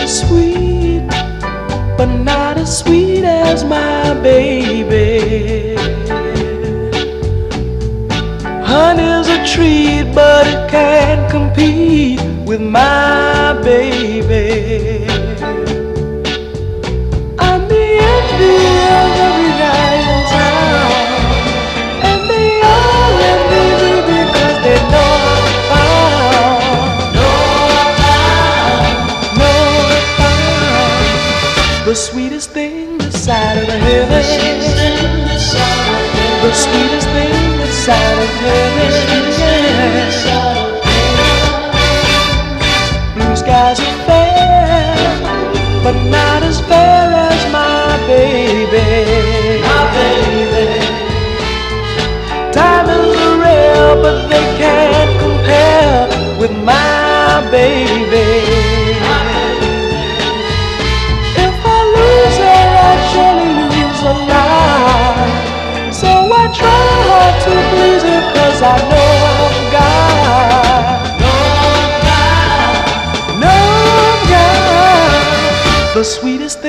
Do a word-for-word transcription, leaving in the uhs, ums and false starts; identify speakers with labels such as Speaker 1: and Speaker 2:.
Speaker 1: sweet, but not as sweet as my baby. Honey's a treat, but it can't compete with my baby. I'm the envy of every guy in town, and they all envy me because they know I'm found. Know I'm found. The sweetest thing this side of heaven. The sweetest thing this side of heaven. Blue skies are fair, but not as fair as my baby. My baby. Diamonds are rare, but they can't compare with my baby. If I lose her, I surely lose a lot. So I try hard to please her, 'cause I know I'm God. Know I'm God. The sweetest thing